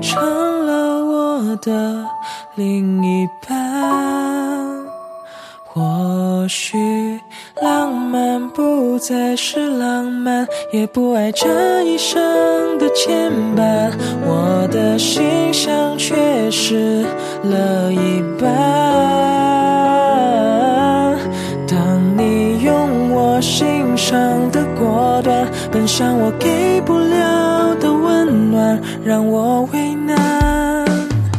成了我的另一半。或许浪漫不再是浪漫，也不爱这一生的牵绊，我的心像缺失了一半。当你用我欣赏的果断奔向我给不了的温暖，让我为